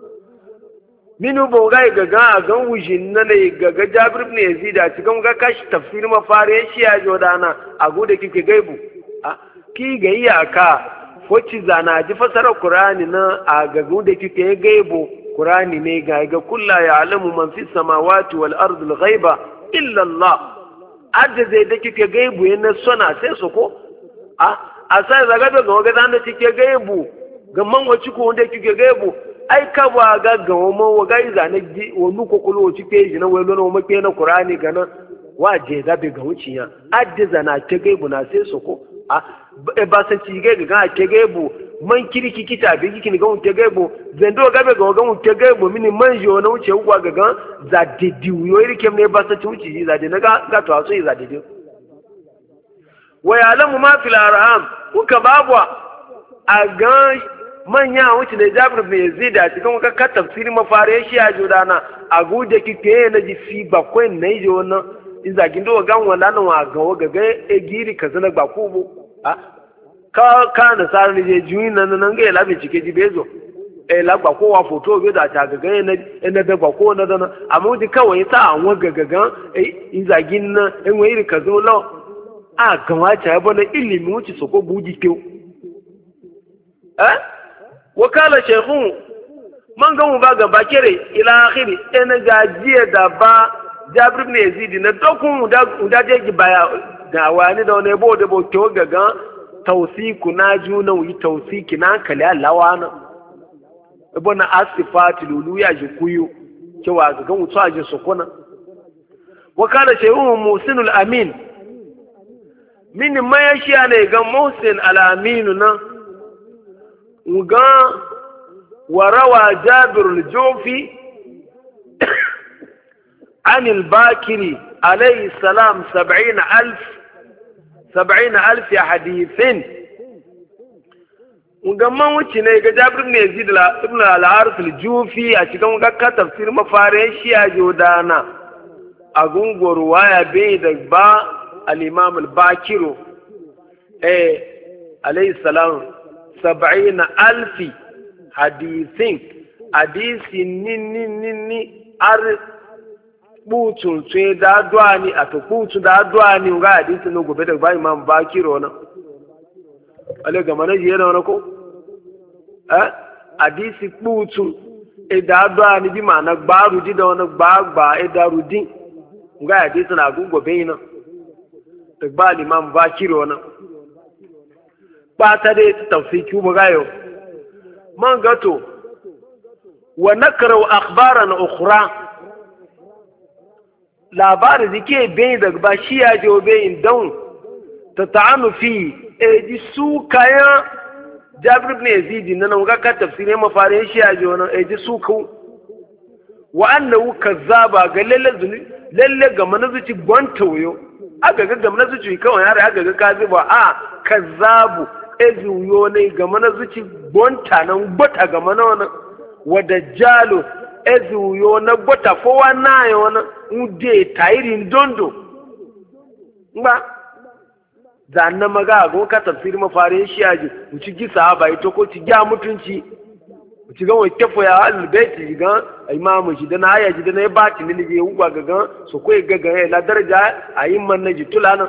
minu bo ga ga ga ga wujin nan ne ga ga Jabir ibn Yazid a cikin ga kashi tafsir mafare shi ya jodana a gode kike gaibu ki ga iyaka foci zana ji fasara Qur'ani na a ga gode kike gaibu Qur'ani ne ga ga kullu ya'lamu man fis samawati wal ardi al ghaiba illa Allah adda zai da kike gaibu yana sona sai su ko a a sai zaga da ga zan da kike gaibu ga man wace ko wanda kike gaibu ai ka ba ga ga mo wa ga zana ji wonu ko kulo kike ji na welo no make na Qur'ani ga na waje da be ga wuciya adda zana ke gaibu na sai su ko a ba san ci ga ga ke gaibu man kiriki kita be kiki ni ga wuce gaibo zendo gabe ga ga wuce gaibo mini man jo na wuce ugwa ga ga za didi yo irke ne ba sa ci wuce za de na ga ga to aso za didi wa ya'lamu ma fil arham kuka babwa a ga manya wuce da Jabir bin Yazid a cikin ka ka tafsiri mafare shi a jodana a guje kike na ji fi bakwai ne jo na iza gindo ga wala na wa ga ga ga e giri kazana ba kubu a ka ka na sar ni je juyin nan nan ga la bincike ji bezo eh la gba ko wa photo be da ta ga ga na na da gba ko na da na amma di kawai ta an wa ga ga eh izagin na en wai ka zo lo a ga wa ta ba na ilimi wuce so ko buji kyau eh wakala shaykhun man ga mu ba ga bakire ila akhiri en ga jiya da ba Jabir ibn Yazid na dokun da da je baya ga wani da wani bo da bo to ga ga tawsiku na juna yi tawsiki na kali alawa na ibona asifati lulu ya jikuyu cewa ga gan wutu aje sokona wa kana shay'un musinul amin min ma yashi ne ga musin al amin na uga warawa jabir al jufi عن الباكري عليه السلام سبعين ألف سبعين ألف حديث وقمان وچنه جابر بن يزيد ابن العارف الجوفي اشكام وقا تفسير مفاريشي اجودانا اقون رواية بيدك با الامام الباكر ايه عليه السلام سبعين ألف حديث حديث ني ني ني ني ار butun tun da duwani a to butun da duwani ga hadisi no gobe da ba imam bakiro na ale ga mana je na ko eh hadisi butun e da duwani bi ma na gbaru di da wani gbagba e da rudin ga hadisi na gu gobe na da ba imam bakiro na ba ta da tafsiki mu ga yo man gato wa nakra akhbaran ukhra labarin da ke bayin daga ba shi ya je bayin don ta ta'anu fi e ji su kayan Jabir ibn Yazid nan ga ka tafsirin mafarin shi ya je wannan e ji su ku wa annahu kazzaba ga lalle zuni lalle ga manazuci gwanta wayo aga ga ga manazuci kawai yare aga ga kaziba a kazzabu e zuyo ne ga manazuci gwanta nan gbata ga mana wannan wa dajjalu ezuyo na gbota fowa nayo na ude tairi ndondo ngba zanna maga go ka tafsir mafare shi aji mu ci gi sahaba ito ko ci ga mutunci mu ci ga wa kefo ya al baiti ga imamu shi da na aya shi da na ba ci ne je ugwa ga ga so ko ga ga la daraja ayin man naji tulana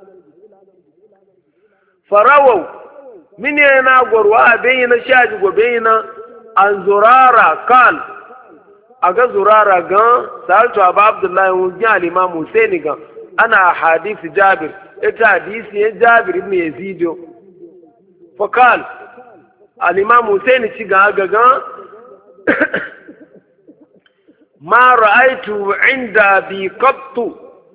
farawu min yana gorwa bayina shaji go bayina an zurara kan aga zurara ga saltu abu abdullahi wujin al-imam husaini ga ana hadisi jabir ita hadisi ya jabir ibn yazid fa kan al-imam husaini ci ga ga ma ra'aytu inda bi qattu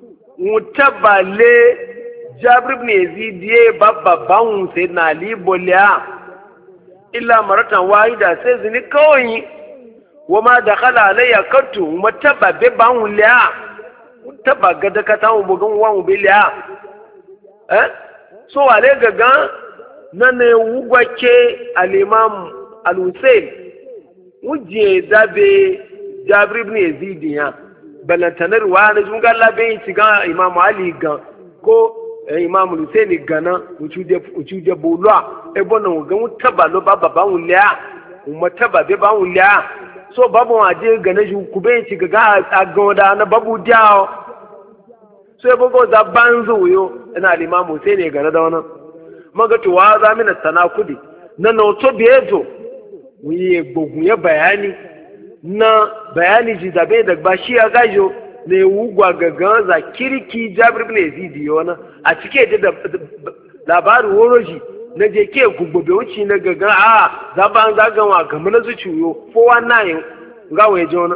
mutabale jabir ibn yazid ye babba ban sayyidina ali bolya illa maratan wahida sai zini kawai wa ma dakhala alayya qattu mutaba be ban wuliya mutaba gada ka ta mu gan wa mu biliya eh so wale gaga nan ne wugwace al-imam al-husayn wuje dabe jabir ibn yazid ya balantanar wa na junga labe ci ga imam ali gan ko imam al-husayn gana uchude uchude bolwa e bona ga mutaba lo baba ban wuliya mutaba be ban wuliya so babu waje gane shi kube ci ga a goda na babu diawo so yabo go za banzu yo ina limamu sai ne gane da wannan maga to wa za mina tanakudi na no to bieto wiye gbogun ya bayani na bayani ji da bai da bashi ya gajo ne wugwa gaga za kirki Jabir ibn Yazid yo na a cike da labarin woroji na je ke gugbobe wuci na gaga a zaban zagawa kamar na zuciyo fo wannan ga waye jona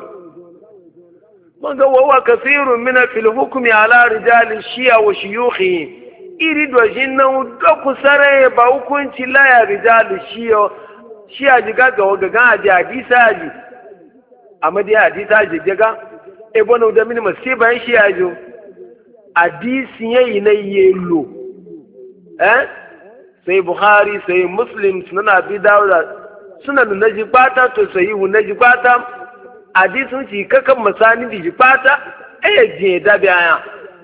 man ga wawa kasirun min fil hukmi ala rijal shi'a wa shuyukhi iri do jinnan do kusare ba hukunci la ya rijal shi'a shi'a jiga ga gaga a hadisa ji amadi hadisa ji daga e bono da min masiba shi'a jo hadisi yayi na yelo eh sai bukhari sai muslim sunan abi dawud sunan naji bata to sahihu naji bata hadisun ci kakan masani di bata eh je da biya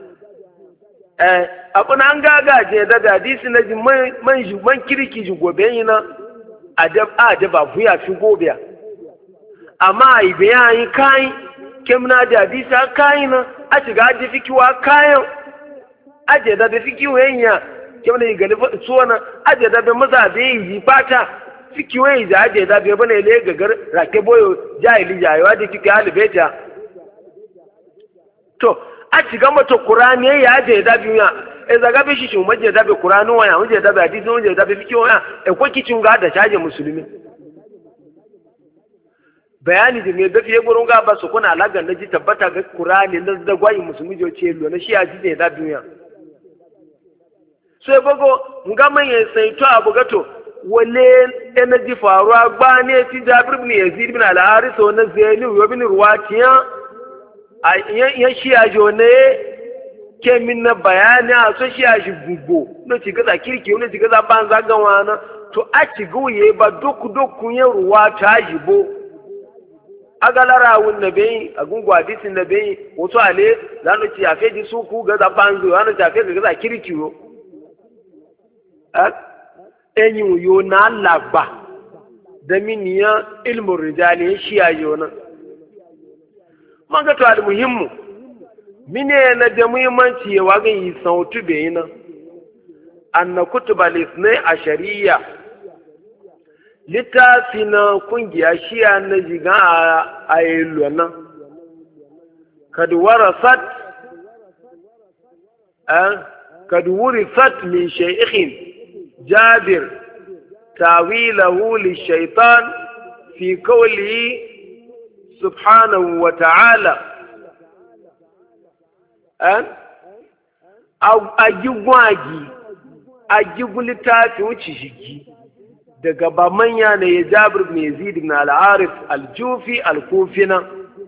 eh abuna an gaga je da hadisi naji man man ju man kirki ju gobe yina adab adab abu ya fi gobe amma ai bayani kai kemna da hadisi kai na a shiga aje fikiwa kayan aje da fikiwa yanya kyau ne gani suwana aje da be maza be yi fata fiki wai da aje da be bane le gagar rake boyo jahili jayewa da kike halibeta to a ciga mata qur'ani ya aje da biya e zaga be shi shi maje da be qur'ani waya maje da be hadisi maje da be fiki waya e ko kicin ga da shaje musulmi bayani da me da fiye gurin ga ba su kuna alagan da ji tabbata ga qur'ani da da gwayi musulmi jo ce lo na shi ya ji da biya sai bago nga manye sai to abu gato wale energy faruwa gba ne ti Jabir ibn Yazid ibn al-Harith wa Zaini wa ibn Ruwatiya a yan shi ajo ne ke min na bayani a so shi aji gugo no ci gaza kirki no ci gaza banza ga wana to a ci guye ba doku doku ya ruwa ta jibo agalara wun nabi agungu hadisin nabi wato ale zanu ci afi ji su ku gaza banzo zanu ci afi gaza kirki yo enyi yo na lagba da miniya ilmin rijali shi ya yo nan man ga to al muhimmu mine na da muhimmanci ya wagan yi sautu be yi nan anna kutuba lisnai a shari'a littafi na kungiya shiya na jiga a yi nan kad warasat kad wurisat min shaykhin جابر تاويله للشيطان في قوله سبحانه وتعالى أن أو أجواجي أجوا لتاتي وتشجي daga ba manya ne ya Jabir ibn Yazid ibn al-Arif al-Jufi al-Kufina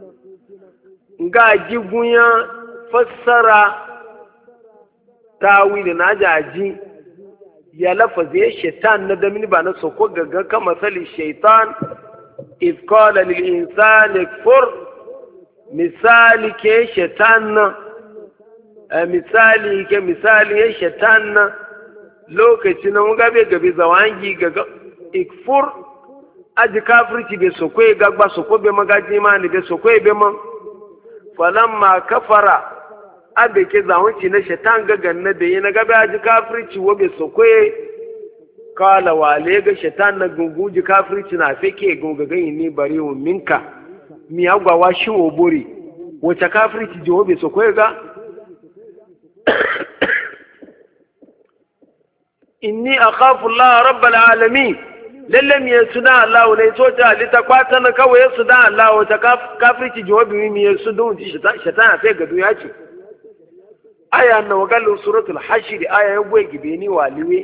ga jigunya fassara tawili na jaji ya lafazi ya shaitan na damini ba na soko gaga kan masali shaitan if qala lil insani kfur misali ke shaitan na misali ke misali ya shaitan na lokaci na muga be gabe zawangi ga ikfur aji kafirci be sokwe gagba sokwe be magaji ma ni be sokwe be man falamma kafara abe ke zawanci na shaitan ga ganna da yi na gabe aji kafirci wo be sokwe kala wale ga shaitan na gunguji kafirci na fake gungagan ni bari minka mi agwawa shi obori wace kafirci jiwo bai sokwe ga inni akhafu Allah rabbal alamin lalle mi suna Allah ne to ta lita kwata na kawai suna Allah wace kafirci jiwo bi mi su don shaitan sai ga duya ce aya na wagallu suratul hashr aya ya gwe gibe ni waliwe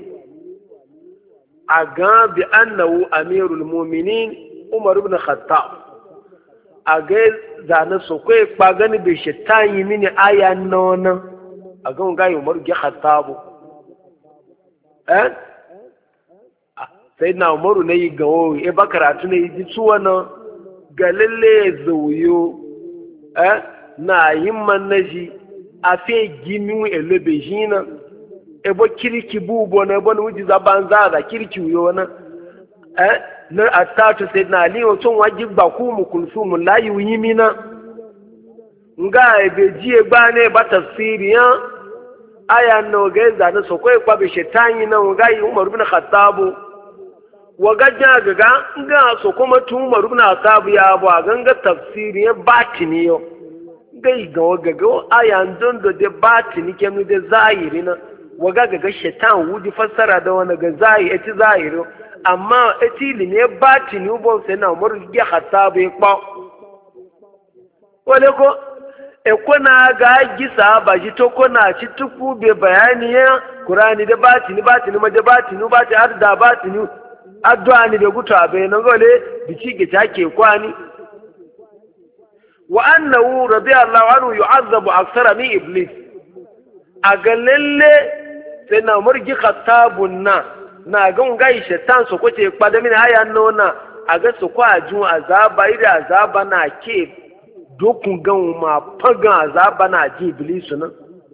aga bi annahu amirul mu'minin Umar ibn Khattab aga zana sokwe kpagani be shaitan yi mini aya nona aga nga yi Umar ge Khattab eh sayyidina Umar ne yi gawo e bakaratu ne yi tuwa na galille zuyo eh na yimman naji afe gimi elebe jina ebo kiriki bubo na ebo wuji zaban zaza kiriki uyo na eh na atatu sayyidina Ali o tun waji gba ku mu kulsum la yimina nga ebe ji egba ne ba tafsiri ya aya no geza na sokwe kwa be shetani na nga yi Umar ibn Khattab waga jaga nga sokoma tu Umar ibn Khattab ya ba ganga tafsiri ya batini yo gai ga waga ga aya ndondo de batini kemu de zahiri na waga ga shaitan wuji fassara da wani ga zahiri eti zahiri amma eti lime batini ubo sai na Umar ge Khattab ya kwa wale ko ekona ga gisa ba ji to kona ci tuku be bayani ya Qur'ani da batini batini ma da batini ba ta har da batini addu'a ni da guta be nan gole bici ge take kwani wa annahu radiyallahu anhu yu'azzabu akthara min iblis agalalle sai na murgi Khattabun na na ga ngai shaitan so kwace kwada mini haya nona aga su kwa jun azaba ida azaba na ke dokun gan ma fagan azaba na ji iblis nan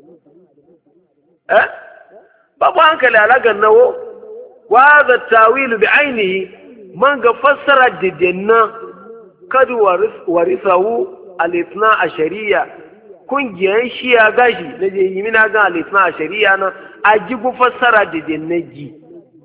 eh babu hankali alagan nawo wa za tawilu bi ainihi man ga fassara didenna kadu warisahu al-ithna ashariya kungiyar shiya gashi na je yi mina ga al-ithna ashariya na ajibu fassara didenna ji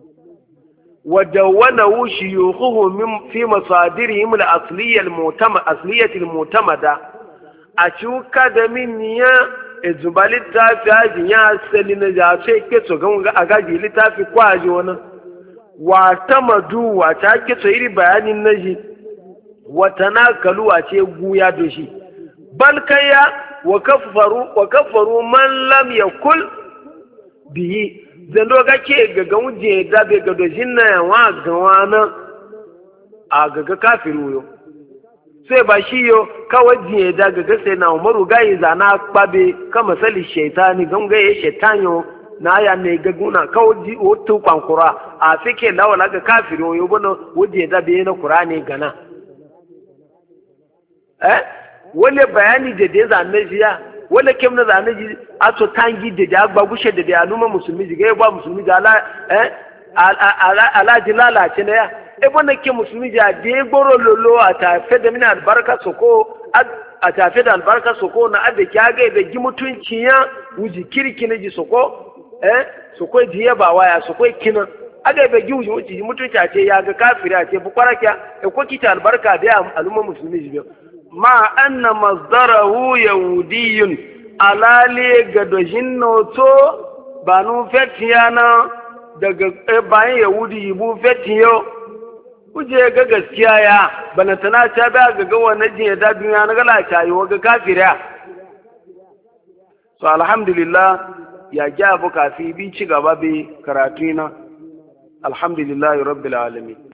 ودونه شيوخه من في مصادرهم الأصلية المعتمدة أصلية المعتمدة أشوكا دمينيا الزبالة تافي يا سلنا جاسي كتو كم أجاجي لتافي كواجونا واعتمدوا واتاكتو إلي بيان النجي وتناكلوا أتيقوا يا دوشي بل كيا وكفروا وكفروا من لم يقل به zando ga ke gaga wuje da be ga dojin na wa gawa na a gaga kafiru yo sai ba shi yo kawai je da gaga sai na Umaru ga yi zana kpabe kama sali shaitani gan ga ye shaitanyo na ya ne gaguna kawai ji o to kwankura a fike lawala ga kafiru yo bono wuje da be na Qur'ani gana eh wale bayani da da zanne jiya wala kem na zane ji ato tangi de da agba gushe de da aluma musulmi ji ga ba musulmi ji ala eh ala ala ji lalace ne ya e bona ke musulmi ji de gboro lolo ata fe da mina albarka soko ata fe da albarka soko na ade kyage da gi mutunci ya wuji kirki ne ji soko eh soko ji ya ba waya soko kina aga be gi wuji mutunci a ce ya ga kafiri a ce bu kwarakiya e ko kita albarka da aluma musulmi ji ma anna masdarahu yahudiyun alali gadojin noto ba nu fetiyana daga bayan yahudi bu fetiyo kuje ga gaskiya ya bana tana ta ba ga ga wannan jin da duniya na gala ta yi ga kafira so alhamdulillah ya ja bu kafi bi ci gaba be karatu na alhamdulillah rabbil alamin